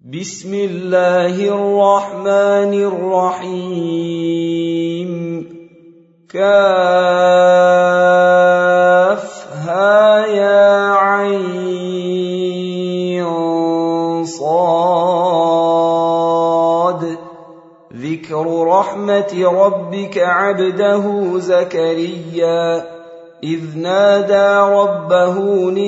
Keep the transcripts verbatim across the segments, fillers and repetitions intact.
بسم الله الرحمن الرحيم كافها يا عين صاد ذكر رحمة ربك عبده زكريا إذ نادى ربه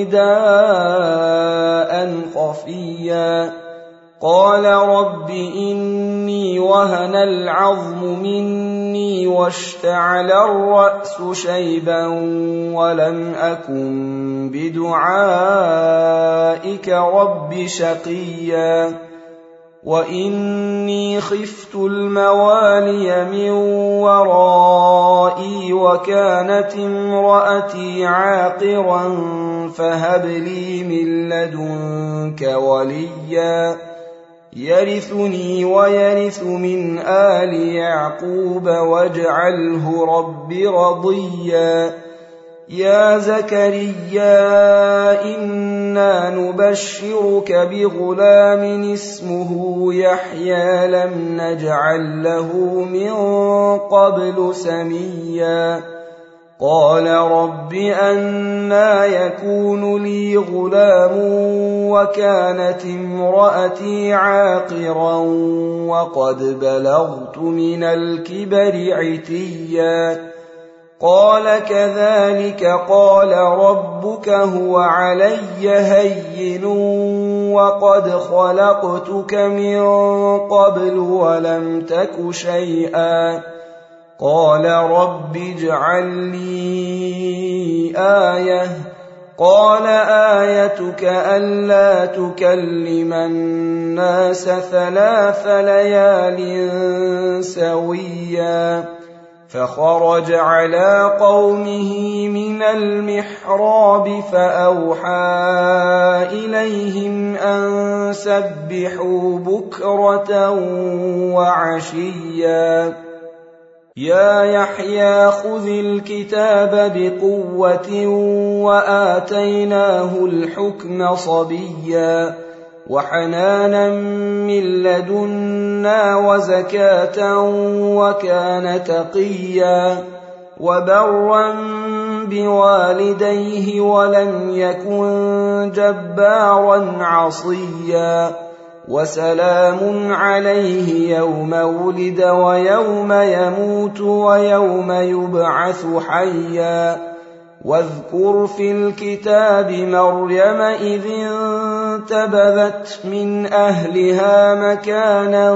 نداء خفيا قال رب إني وهن العظم مني واشتعل الرأس شيبا ولم أكن بدعائك رب شقيا وإني خفت الموالي من ورائي وكانت امرأتي عاقرا فهب لي من لدنك وليا يرثني ويرث من آل يعقوب واجعله رب رضيا يا زكريا إنا نبشرك بغلام اسمه يحيى لم نجعل له من قبل سميا قال رب أنى يكون لي غلام وكانت امرأتي عاقرا وقد بلغت من الكبر عتيا قال كذلك قال ربك هو علي هين وقد خلقتك من قبل ولم تك شيئا قال رب اجعل لي آية قال آيتك ألا تكلم الناس ثلاث ليال سويا فخرج على قومه من المحراب فأوحى إليهم أن سبحوا بكرة وعشيا يا يحيى خذ الكتاب بقوة وآتيناه الحكم صبيا وحنانا من لدنا وزكاة وكان تقيا وبرا بوالديه ولم يكن جبارا عصيا وسلام عليه يوم ولد ويوم يموت ويوم يبعث حيا واذكر في الكتاب مريم إذ انتبذت من أهلها مكانا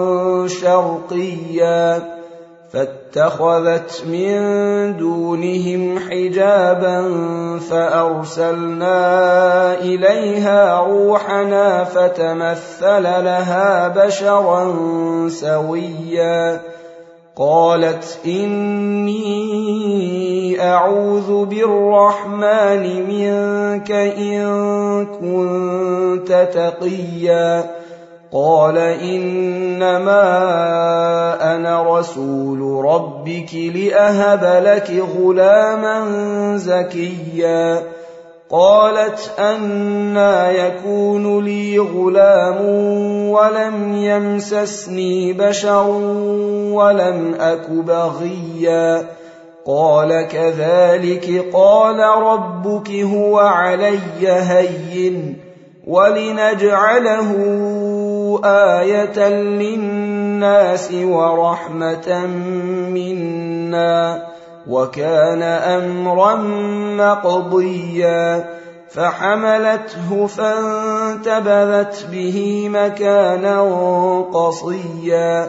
شرقيا فاتخذت من دونهم حجابا فأرسلنا إليها روحنا فتمثل لها بشرا سويا قالت إني أعوذ بالرحمن منك إن كنت تقيا قال إنما أنا رسول ربك لأهب لك غلاما زكيا قالت أنى يكون لي غلام ولم يمسسني بشر ولم أك بغيا قال كذلك قال ربك هو علي هين ولنجعله آية للناس ورحمة منا وكان أمرا مقضيا فحملته فانتبذت به مكانا قصيا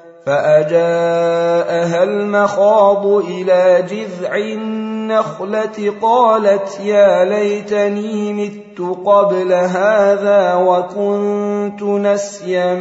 فأجاءها المخاض إلى جذع النخلة قالت يا ليتني مت قبل هذا وكنت نسيا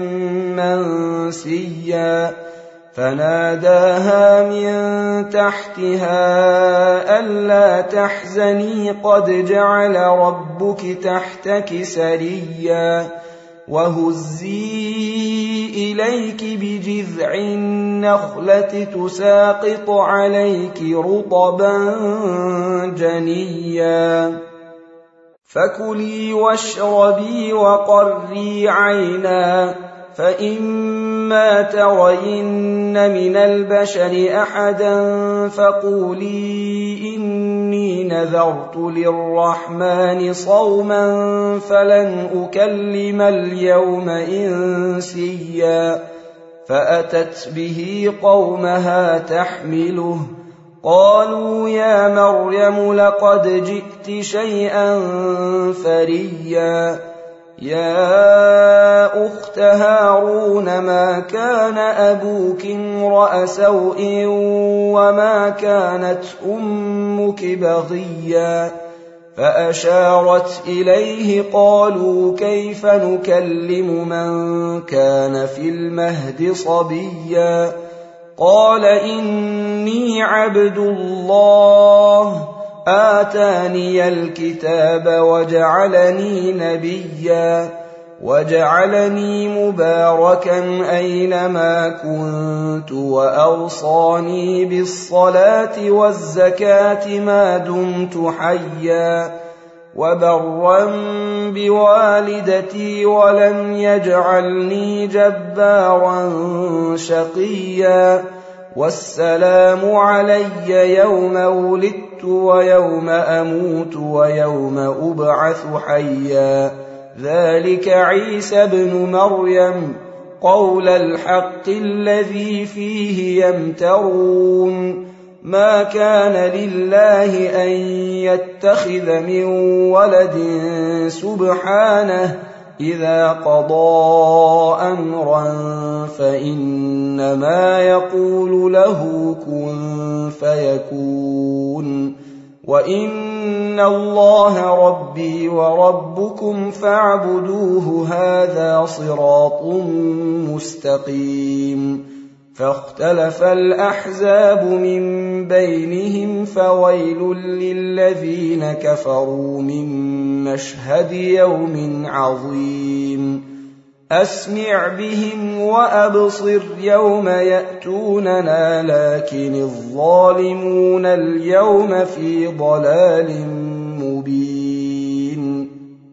منسيا فناداها من تحتها ألا تحزني قد جعل ربك تحتك سريا وهزي إليك بجذع النخلة تساقط عليك رطبا جنيا فكلي واشربي وقري عينا، فإما ترين من البشر أحدا فقولي إني نذرت للرحمن صوما فلن أكلم اليوم إنسيا. فأتت به قومها تحمله، قالوا يا مريم لقد جئت شيئا فريا. يا أخت هارون ما كان أبوك امرأ سوء وما كانت أمك بغيا. فأشارت إليه، قالوا كيف نكلم من كان في المهد صبيا. قال إني عبد الله آتاني الكتاب وجعلني نبيا وجعلني مباركا أينما كنت وأوصاني بالصلاة والزكاة ما دمت حيا وبرا بوالدتي ولم يجعلني جبارا شقيا. والسلام علي يوم ولدت ويوم أموت ويوم أبعث حيا. ذلك عيسى ابن مريم قول الحق الذي فيه يمترون. ما كان لله أن يتخذ من ولد سبحانه، إذا قضى أمرا فإنما يقول له كن فيكون. وإن الله ربي وربكم فاعبدوه، هذا صراط مستقيم. فاختلف الأحزاب من بينهم، فويل للذين كفروا من مشهد يوم عظيم. أسمع بهم وأبصر يوم يأتوننا، لكن الظالمون اليوم في ضلال مبين.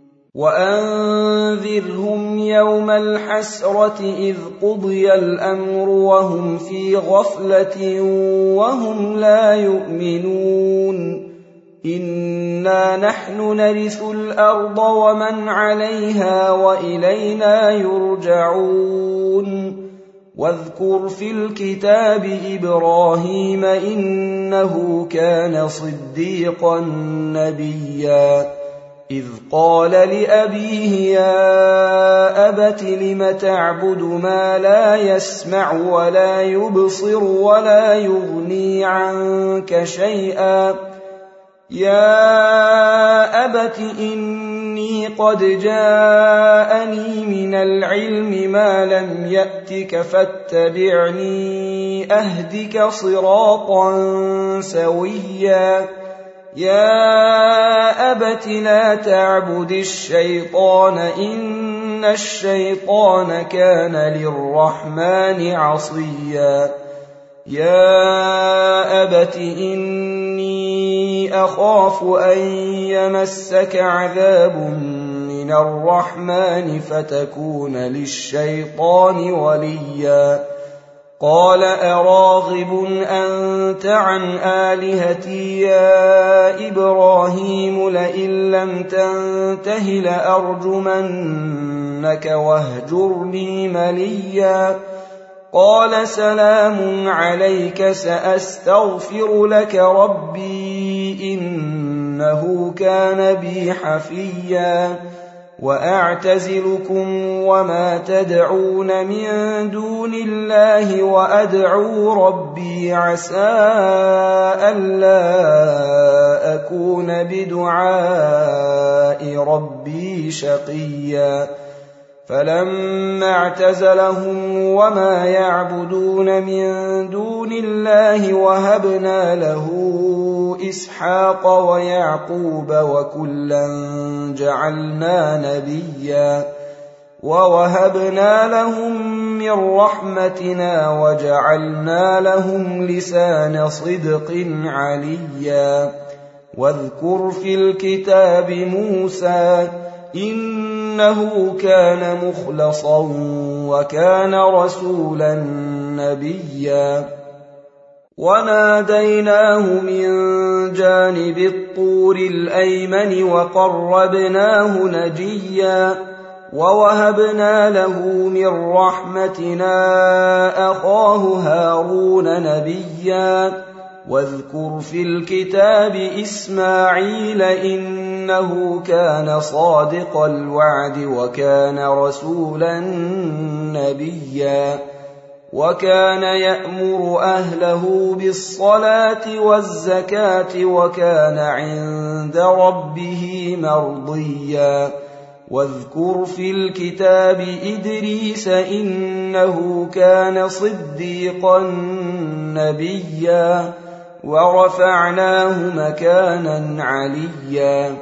وأنذرهم يوم الحسرة إذ قضي الأمر وهم في غفلة وهم لا يؤمنون. إنا نحن نرث الأرض ومن عليها وإلينا يرجعون. واذكر في الكتاب إبراهيم إنه كان صديقا نبيا، إذ قال لأبيه يا أبت لم تعبد ما لا يسمع ولا يبصر ولا يغني عنك شيئا. يا أبت إني قد جاءني من العلم ما لم يأتك فاتبعني أهدك صراطا سويا. يا أبت لا تعبد الشيطان إن الشيطان كان للرحمن عصيا. يا أبت إني أخاف أن يمسك عذاب من الرحمن فتكون للشيطان وليا. قال أراغب أنت عن آلهتي يا إبراهيم لئن لم تنته لأرجمنك واهجرني مليا. قال سلام عليك سأستغفر لك ربي إنه كان بي حفيا. وأعتزلكم وما تدعون من دون الله وأدعو ربي عسى ألا أكون بدعاء ربي شقيا. فلما اعتزلهم وما يعبدون من دون الله وهبنا له إسحاق ويعقوب وكلا جعلنا نبيا. ووهبنا لهم من رحمتنا وجعلنا لهم لسان صدق عليا. واذكر في الكتاب موسى إنه كان مخلصا وكان رسولا نبيا وناديناه من جانب الطور الأيمن وقربناه نجيا ووهبنا له من رحمتنا أخاه هارون نبيا واذكر في الكتاب إسماعيل إنه كان صادق الوعد وكان رسولا نبيا وكان يأمر أهله بالصلاة والزكاة وكان عند ربه مرضيا واذكر في الكتاب إدريس إنه كان صديقا نبيا ورفعناه مكانا عليا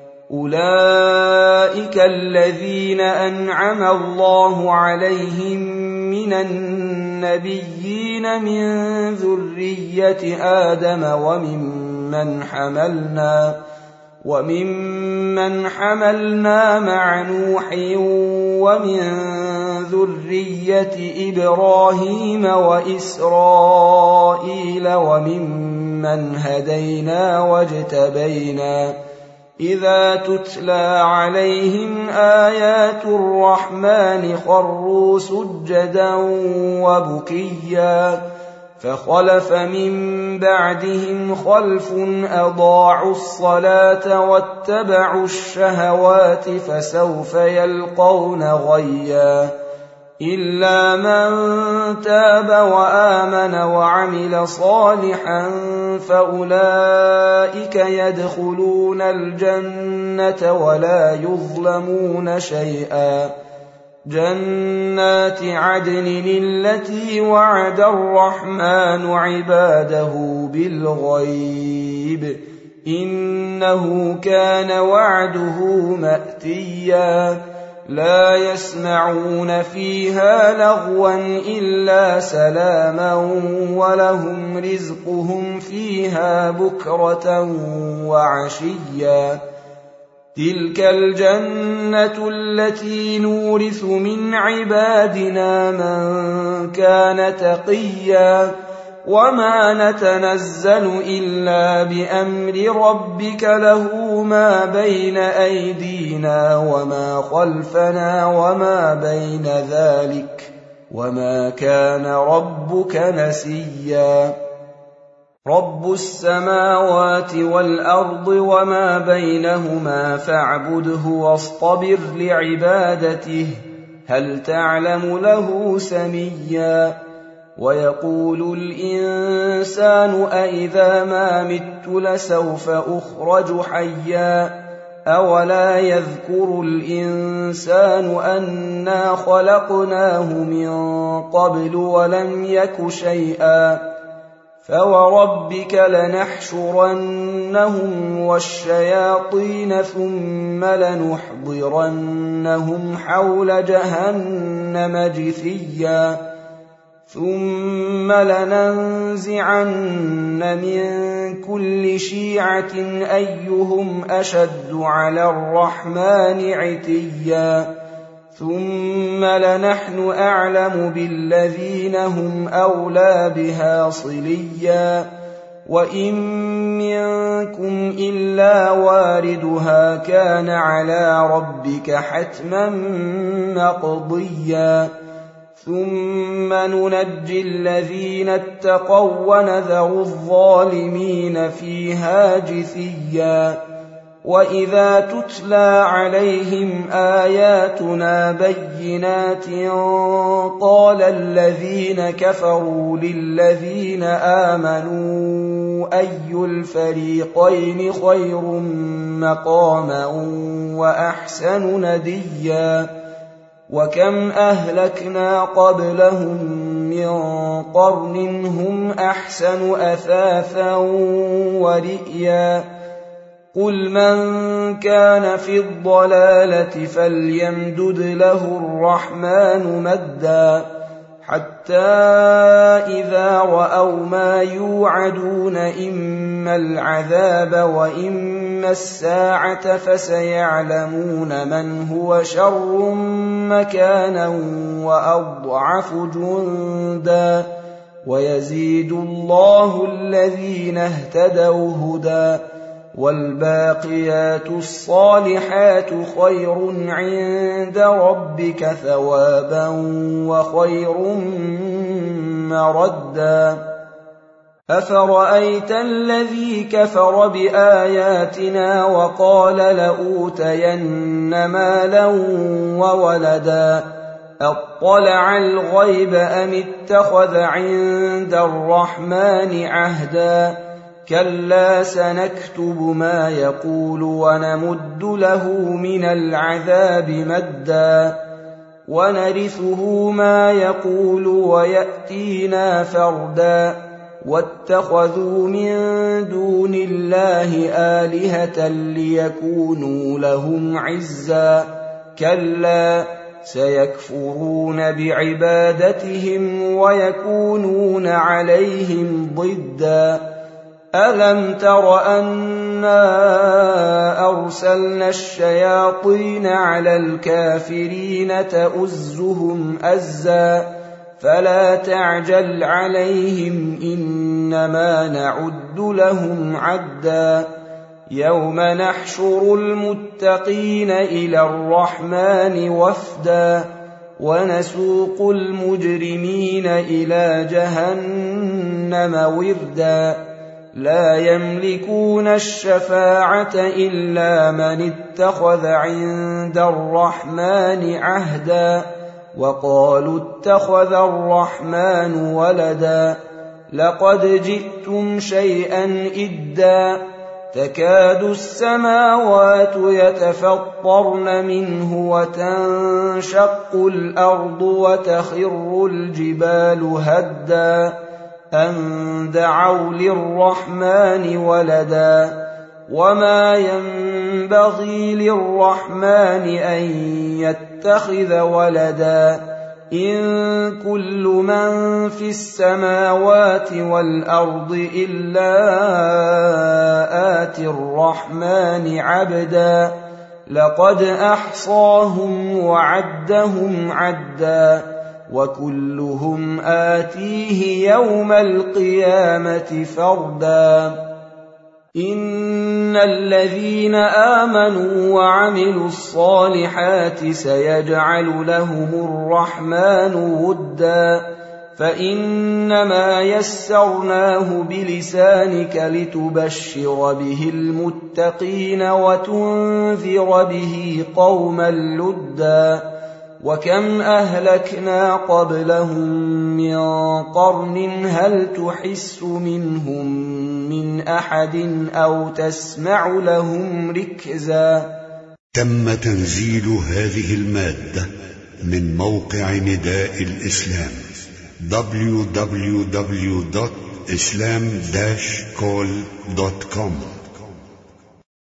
أولئك الذين أنعم الله عليهم من النبيين من ذرية آدم وممن حملنا وممن حملنا مع نوح ومن ذرية إبراهيم وإسرائيل وممن هدينا واجتبينا إذا تتلى عليهم آيات الرحمن خروا سجدا وبكيا فخلف من بعدهم خلف أضاعوا الصلاة واتبعوا الشهوات فسوف يلقون غيا إلا من تاب وآمن وعمل صالحا فأولئك يدخلون الجنة ولا يظلمون شيئا جنات عدن التي وعد الرحمن عباده بالغيب إنه كان وعده مأتيا لا يسمعون فيها لغوا إلا سلاما ولهم رزقهم فيها بكرة وعشيا تلك الجنة التي نورث من عبادنا من كان تقيا وما نتنزل إلا بأمر ربك له ما بين أيدينا وما خلفنا وما بين ذلك وما كان ربك نسيا رب السماوات والأرض وما بينهما فاعبده واصطبر لعبادته هل تعلم له سميا ويقول الإنسان أإذا ما مت لسوف أخرج حيا أولا يذكر الإنسان أنا خلقناه من قبل ولم يك شيئا فوربك لنحشرنهم والشياطين ثم لنحضرنهم حول جهنم جثيا ثم لننزعن من كل شيعة أيهم أشد على الرحمن عتيا ثم لنحن أعلم بالذين هم أولى بها صليا وإن منكم إلا واردها كان على ربك حتما مقضيا ثم ننجي الذين اتقوا ونذر الظالمين فيها جثيا وإذا تتلى عليهم آياتنا بينات قال الذين كفروا للذين آمنوا أي الفريقين خير مقاما وأحسن نديا وكم أهلكنا قبلهم من قرن هم أحسن أثاثا ورئيا قل من كان في الضلالة فليمدد له الرحمن مدا حتى إذا رأوا ما يوعدون إما العذاب وإما الساعة فسيعلمون من هو شر مكانا وأضعف جندا ويزيد الله الذين اهتدوا هدى والباقيات الصالحات خير عند ربك ثوابا وخير مردا أفرأيت الذي كفر بآياتنا وقال لأوتين مالا وولدا أطلع الغيب أم اتخذ عند الرحمن عهدا كلا سنكتب ما يقول ونمد له من العذاب مدا ونرثه ما يقول ويأتينا فردا واتخذوا من دون الله آلهة ليكونوا لهم عزا كلا سيكفرون بعبادتهم ويكونون عليهم ضدا ألم تر أنا أرسلنا الشياطين على الكافرين تؤزهم أزا فلا تعجل عليهم إنما نعد لهم عدا يوم نحشر المتقين إلى الرحمن وفدا ونسوق المجرمين إلى جهنم وردا لا يملكون الشفاعة إلا من اتخذ عند الرحمن عهدا وقالوا اتخذ الرحمن ولدا لقد جئتم شيئا إدا تكاد السماوات يتفطرن منه وتنشق الأرض وتخر الجبال هدا أن دعوا للرحمن ولدا وما ينبغي للرحمن أن يتخذ ولدا إن كل من في السماوات والأرض إلا آتي الرحمن عبدا لقد أحصاهم وعدهم عدا وكلهم آتيه يوم القيامة فردا إن الذين آمنوا وعملوا الصالحات سيجعل لهم الرحمن ودا فإنما يسرناه بلسانك لتبشر به المتقين وتنذر به قوما لدا وكم أهلكنا قبلهم من قرن هل تحس منهم من أحد أو تسمع لهم ركزا. تم تنزيل هذه المادة من موقع نداء الإسلام دبليو دبليو دبليو دوت إسلام داش كول دوت كوم.